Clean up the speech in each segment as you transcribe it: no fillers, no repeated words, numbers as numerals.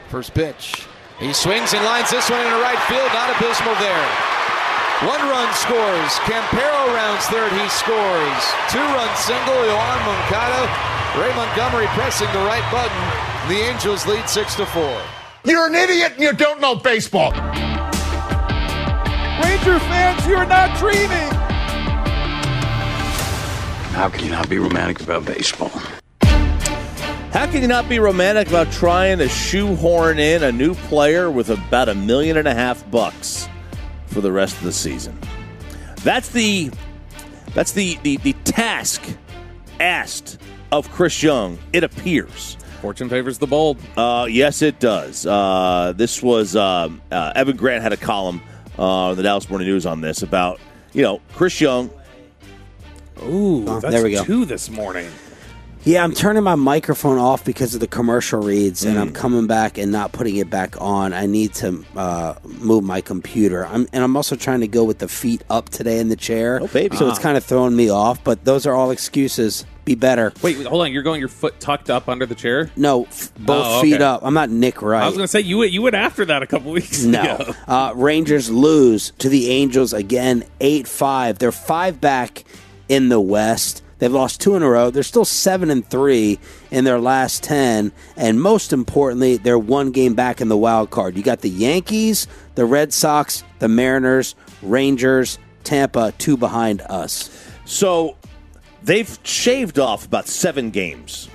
First pitch. He swings and lines this one into right field. Not abysmal there. 1 run scores. Campero rounds third. He scores. 2-run single. Yohan Moncada. Ray Montgomery pressing the right button. The Angels lead 6-4. You're an idiot and you don't know baseball. Ranger fans, you're not dreaming. How can you not be romantic about baseball? How can you not be romantic about trying to shoehorn in a new player with about $1.5 million for the rest of the season? That's the task asked of Chris Young, it appears. Fortune favors the bold. Yes, it does. This was Evan Grant had a column in the Dallas Morning News on this about, Chris Young. Ooh, that's there we go. 2 this morning. Yeah, I'm turning my microphone off because of the commercial reads, and I'm coming back and not putting it back on. I need to move my computer. I'm also trying to go with the feet up today in the chair. Oh, baby. So it's kind of throwing me off, but those are all excuses. Be better. Wait, hold on. You're going your foot tucked up under the chair? No, both feet up. I'm not Nick Wright. I was going to say, you went after that a couple weeks ago. No. Rangers lose to the Angels again, 8-5. They're 5 back in the West. They've lost 2 in a row. They're still 7-3 in their last 10. And most importantly, they're 1 game back in the wild card. You got the Yankees, the Red Sox, the Mariners, Rangers, Tampa, 2 behind us. So they've shaved off about 7 games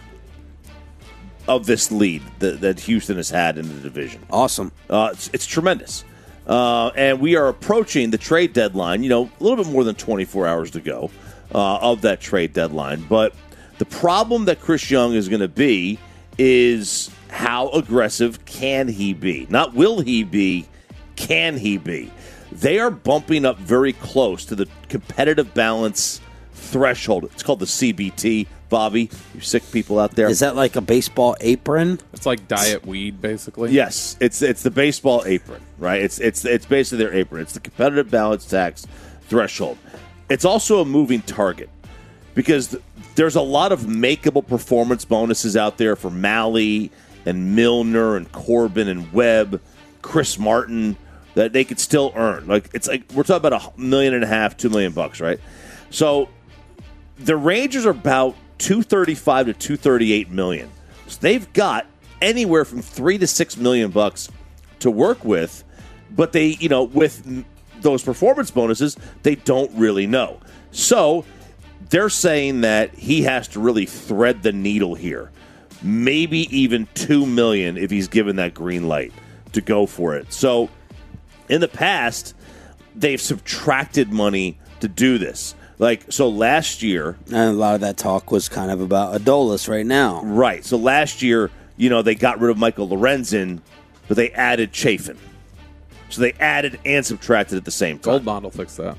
of this lead that Houston has had in the division. Awesome. It's tremendous. And we are approaching the trade deadline, a little bit more than 24 hours to go. Of that trade deadline. But the problem that Chris Young is going to be is how aggressive can he be? Not will he be, can he be? They are bumping up very close to the competitive balance threshold. It's called the CBT, Bobby. You sick people out there. Is that like a baseball apron? It's like diet weed, basically. Yes, it's the baseball apron, right? It's basically their apron. It's the competitive balance tax threshold. It's also a moving target because there's a lot of makeable performance bonuses out there for Malley and Milner and Corbin and Webb, Chris Martin that they could still earn. It's like we're talking about $1.5 million, $2 million, right? So the Rangers are about $235 to $238 million. So they've got anywhere from $3 to $6 million to work with, but they, with those performance bonuses, they don't really know. So they're saying that he has to really thread the needle here. Maybe even $2 million if he's given that green light to go for it. So in the past, they've subtracted money to do this. So last year... And a lot of that talk was kind of about Adolis right now. Right. So last year, they got rid of Michael Lorenzen, but they added Chafin. So they added and subtracted at the same time. Gold Bond will fix that.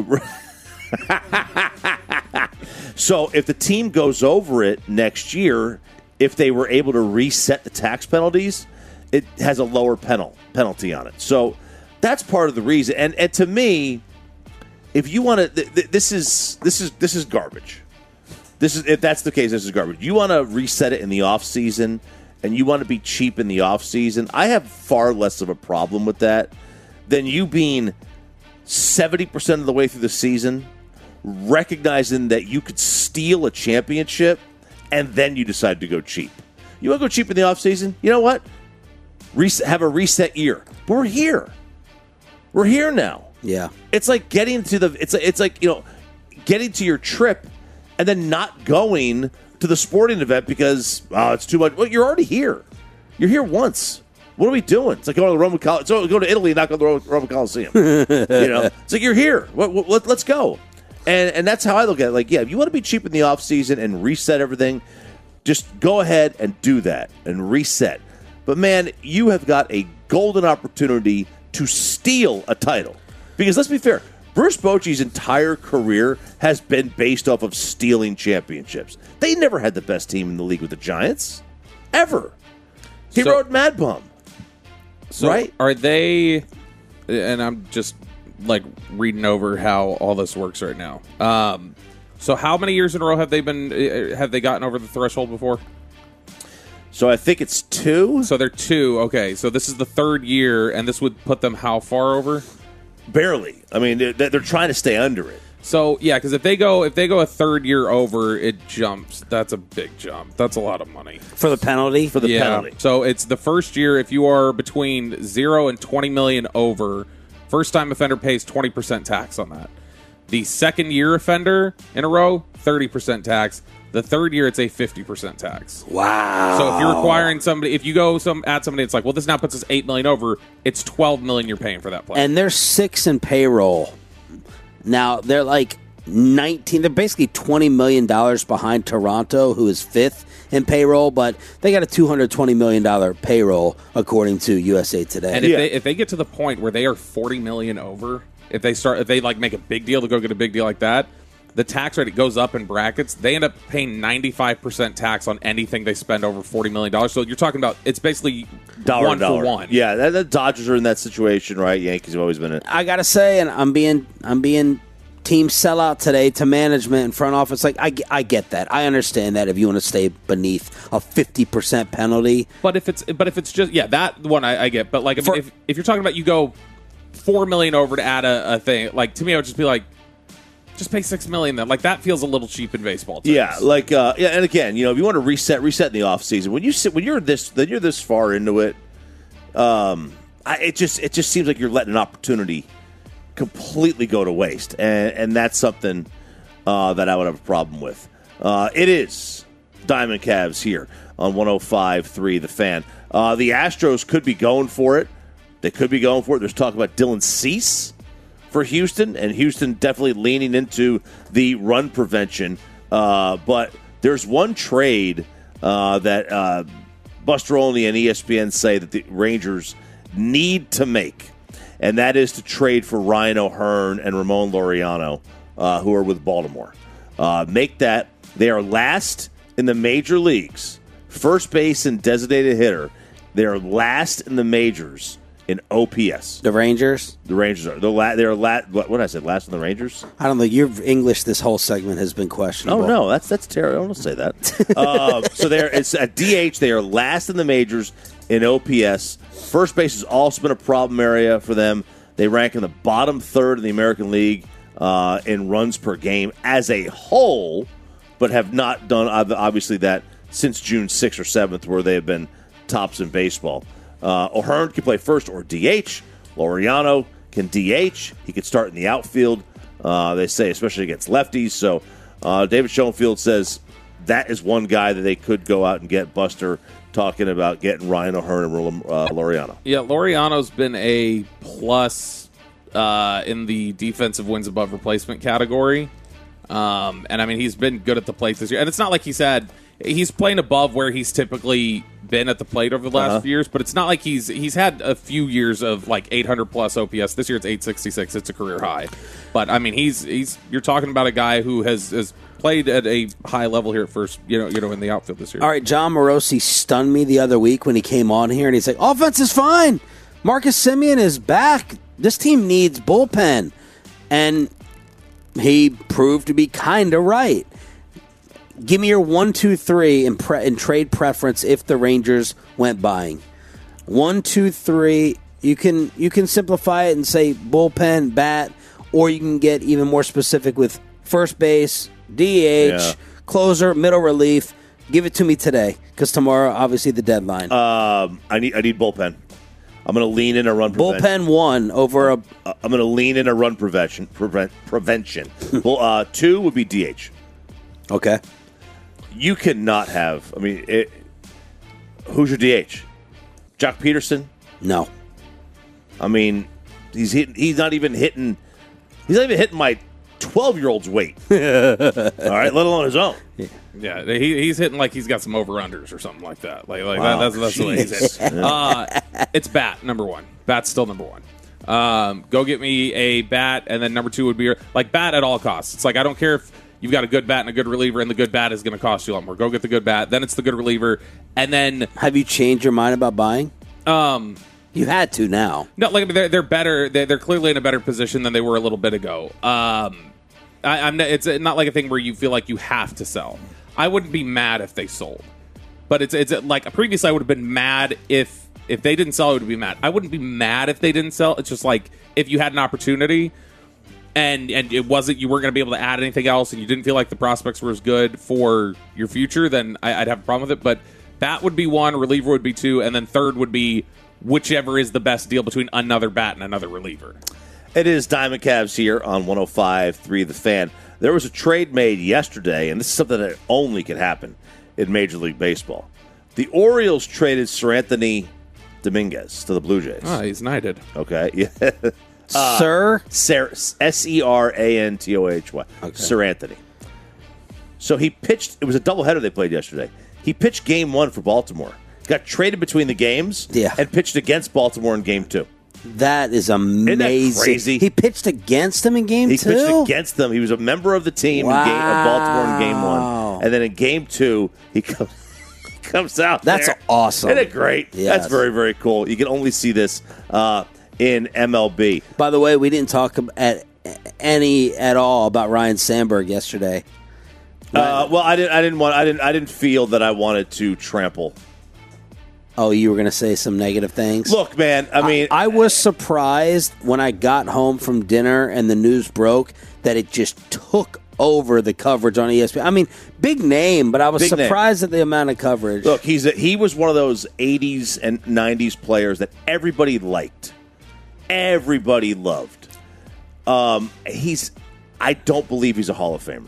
So if the team goes over it next year, if they were able to reset the tax penalties, it has a lower penalty on it. So that's part of the reason. And to me, if you want to, this is garbage. If that's the case, this is garbage. You want to reset it in the off season, and you want to be cheap in the off season. I have far less of a problem with that than you being 70% of the way through the season, recognizing that you could steal a championship, and then you decide to go cheap. You want to go cheap in the offseason? You know what? Have a reset year. We're here. We're here now. Yeah. It's like getting to it's like getting to your trip and then not going to the sporting event because it's too much. Well, you're already here. You're here once. What are we doing? It's like going to the Roman Coliseum. So go to Italy and not go to the Roman Coliseum. It's like you're here. Let's go. And that's how I look at it. If you want to be cheap in the offseason and reset everything, just go ahead and do that and reset. But, man, you have got a golden opportunity to steal a title. Because let's be fair, Bruce Bochy's entire career has been based off of stealing championships. They never had the best team in the league with the Giants. Ever. He rode Mad Bum. So right? Are they, and I'm just reading over how all this works right now. So how many years in a row have they gotten over the threshold before? So I think it's 2. So they're 2. Okay, so this is the 3rd year, and this would put them how far over? Barely. I mean, they're trying to stay under it. So yeah, because if they go a 3rd year over, it jumps. That's a big jump. That's a lot of money For the penalty? For the penalty. So it's the first year. If you are between 0 and 20 million over, first-time offender pays 20% tax on that. The 2nd year offender in a row, 30% tax. The 3rd year, it's a 50% tax. Wow. So if you're requiring somebody, if you go at somebody, it's like, well, this now puts us 8 million over. It's 12 million you're paying for that player. And they're 6 in payroll. Now, they're like 19. They're basically $20 million behind Toronto, who is 5th in payroll, but they got a $220 million payroll, according to USA Today. And if they get to the point where they are 40 million over, if they like make a big deal to go get a big deal like that, the tax rate, it goes up in brackets. They end up paying 95% tax on anything they spend over $40 million. So you're talking about, it's basically Dollar one to dollar. for one. Yeah, the Dodgers are in that situation, right? Yankees have always been in. I gotta say, and I'm being team sellout today to management and front office. Like I get that. I understand that if you want to stay beneath a 50% penalty. But if it's just that one I get. But like if you're talking about you go $4 million over to add a thing, like to me I would just be like, just pay $6 million then. Like that feels a little cheap in baseball terms. Yeah, like and again, if you want to reset in the off season, when you're this far into it, it just seems like you're letting an opportunity completely go to waste, and that's something that I would have a problem with. It is Diamond Cavs here on 105.3 The Fan. The Astros could be going for it. They could be going for it. There's talk about Dylan Cease for Houston, and Houston definitely leaning into the run prevention. But there's one trade that Buster Olney and ESPN say that the Rangers need to make, and that is to trade for Ryan O'Hearn and Ramon Laureano, who are with Baltimore. Make that. They are last in the major leagues. First base and designated hitter. They are last in the majors in OPS. The Rangers? The Rangers are. They're last. What did I say? Last in the Rangers? I don't know. Your English this whole segment has been questionable. Oh, no. That's terrible. I don't want to say that. So it's at DH. They are last in the majors in OPS. First base has also been a problem area for them. They rank in the bottom third in the American League in runs per game as a whole, but have not done obviously that since June 6th or 7th, where they have been tops in baseball. O'Hearn can play first or DH. Laureano can DH. He could start in the outfield, they say, especially against lefties. So David Schoenfield says that is one guy that they could go out and get. Buster talking about getting Ryan O'Hearn and Laureano. Yeah, Laureano's been a plus in the defensive wins above replacement category. And, I mean, he's been good at the plate this year. And it's not like he's playing above where he's typically been at the plate over the last few years, but it's not like he's had a few years of like 800-plus OPS. This year it's 866. It's a career high. But, I mean, you're talking about a guy who has played at a high level here at first, in the outfield this year. All right, John Morosi stunned me the other week when he came on here, and he's like, offense is fine. Marcus Semien is back. This team needs bullpen. And he proved to be kind of right. Give me your 1, 2, 3 in trade preference if the Rangers went buying. 1, 2, 3. You can simplify it and say bullpen, bat, or you can get even more specific with first base, DH, closer, middle relief. Give it to me today, because tomorrow, obviously, the deadline. I need bullpen. I'm going to lean in a run prevention. Bullpen 1 over a. I'm going to lean in a run prevention. 2 would be DH. Okay. You cannot have. I mean, who's your DH? Jock Peterson? No. I mean, he's not even hitting. He's not even hitting my 12-year-old's weight. All right, let alone his own. Yeah, he's hitting like he's got some over-unders or something like that. Wow, that's the way he's hitting. It's bat, number 1. Bat's still number 1. Go get me a bat, and then number 2 would be like bat at all costs. It's like I don't care if you've got a good bat and a good reliever, and the good bat is going to cost you a lot more. Go get the good bat, then it's the good reliever, and then have you changed your mind about buying? You had to now. No, like they're better. They're clearly in a better position than they were a little bit ago. It's not like a thing where you feel like you have to sell. I wouldn't be mad if they sold. But it's like previously I would have been mad if they didn't sell, I would be mad. I wouldn't be mad if they didn't sell. It's just like if you had an opportunity and it wasn't, you weren't going to be able to add anything else, and you didn't feel like the prospects were as good for your future, then I'd have a problem with it. But bat would be one, reliever would be two, and then third would be whichever is the best deal between another bat and another reliever. It is Diamond Cavs here on 105.3 The Fan. There was a trade made yesterday, and this is something that only can happen in Major League Baseball. The Orioles traded Seranthony Dominguez to the Blue Jays. Oh, he's knighted. Okay, yeah. Sir? Serantohy. Okay. Seranthony. So he pitched, it was a doubleheader they played yesterday. He pitched game one for Baltimore. Got traded between the games and pitched against Baltimore in game two. That is amazing. Isn't that crazy? He pitched against them in game two? He pitched against them. He was a member of the team of Baltimore in game one. And then in game two, he comes out That's there. awesome. Isn't it great? Yes. That's very, very cool. You can only see this in MLB. By the way, we didn't talk at all about Ryan Sandberg yesterday. Well, I didn't feel that I wanted to trample. Oh, you were going to say some negative things? Look, man, I mean, I was surprised when I got home from dinner and the news broke that it just took over the coverage on ESPN. I mean, big name, but I was surprised at the amount of coverage. Look, he was one of those 80s and 90s players that everybody liked. Everybody loved. I don't believe he's a Hall of Famer.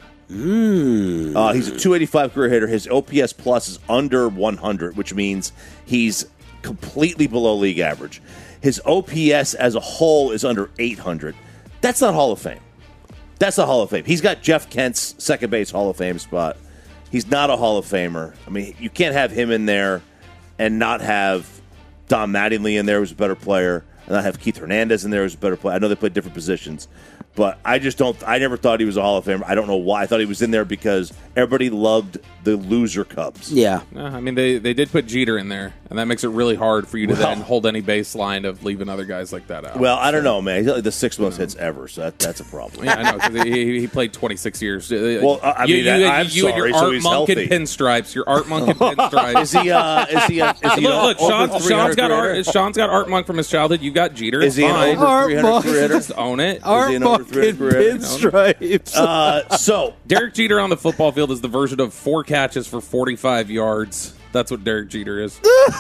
He's a 285 career hitter. His OPS plus is under 100, which means he's completely below league average. His OPS as a whole is under 800. That's not Hall of Fame. That's not Hall of Fame. He's got Jeff Kent's second base Hall of Fame spot. He's not a Hall of Famer. I mean, you can't have him in there and not have Don Mattingly in there, who's a better player, and not have Keith Hernandez in there, who's a better player. I know they play different positions. But I never thought he was a Hall of Famer. I don't know why. I thought he was in there because everybody loved the loser Cubs. Yeah. I mean, they did put Jeter in there, and that makes it really hard for you to then hold any baseline of leaving other guys like that out. Well, I don't know, man. He's like the sixth most hits ever, so that's a problem. Yeah, I know, because he played 26 years. Well, I'm sorry, and so Art he's Monk healthy. and pinstripes. Your Art Monk and pinstripes. Is he Look, over Sean's 300 got Art Monk from his childhood. You got Jeter. Is he an fine. over 300 career hitter? Just own it. Art Is he an over Monk 300 career hitter? pinstripes. So Derek Jeter on the football field is the version of 4 catches for 45 yards. That's what Derek Jeter is.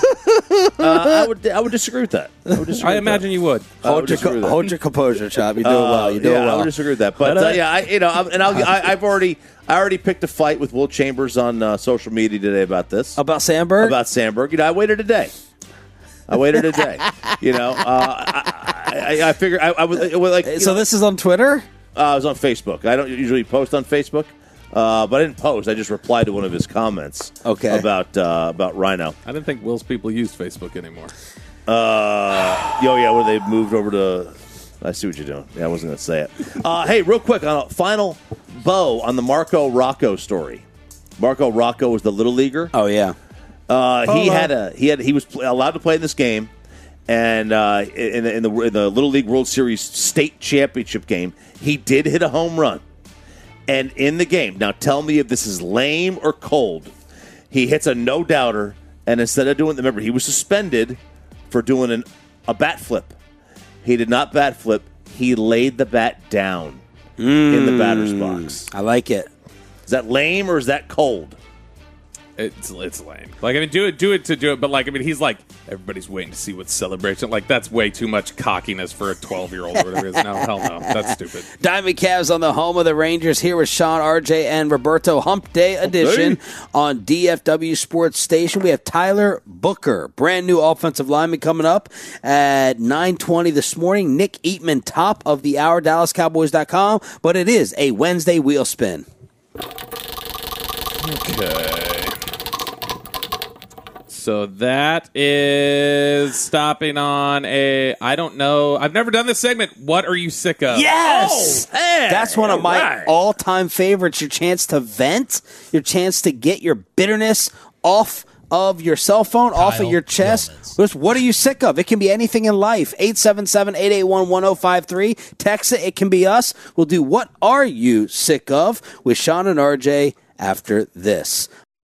I would disagree with that. I imagine you would. Hold your composure, Chop. You're doing well. You're doing I well. would disagree with that. But I've already picked a fight with Will Chambers on social media today about this. About Sandberg? About Sandberg. I waited a day. I figured I was like. So this is on Twitter? I was on Facebook. I don't usually post on Facebook, but I didn't post. I just replied to one of his comments. Okay. About Rhino. I didn't think Will's people used Facebook anymore. Where they moved over to. I see what you're doing. Yeah, I wasn't going to say it. Hey, real quick on a final bow on the Marco Rocco story. Marco Rocco was the little leaguer. Oh, yeah. He was allowed to play in this game, and in the Little League World Series state championship game, he did hit a home run. And in the game, now tell me if this is lame or cold. He hits a no doubter, and instead of doing, remember he was suspended for doing a bat flip. He did not bat flip. He laid the bat down in the batter's box. I like it. Is that lame or is that cold? It's lame. Like, I mean, do it. But, like, I mean, he's like, everybody's waiting to see what's celebration. Like, that's way too much cockiness for a 12-year-old or whatever it is. No, hell no. That's stupid. Diamond Cavs on the home of the Rangers here with Sean, RJ, and Roberto. Hump Day edition on DFW Sports Station. We have Tyler Booker, brand new offensive lineman, coming up at 9:20 this morning. Nick Eatman, top of the hour, DallasCowboys.com. But it is a Wednesday wheel spin. Okay. So that is stopping on I don't know. I've never done this segment. What are you sick of? Yes! Oh, hey, that's one of my all-time favorites. Your chance to vent, your chance to get your bitterness off of your cell phone, off of your chest. What are you sick of? It can be anything in life. 877-881-1053. Text it. It can be us. We'll do What Are You Sick Of with Sean and RJ after this.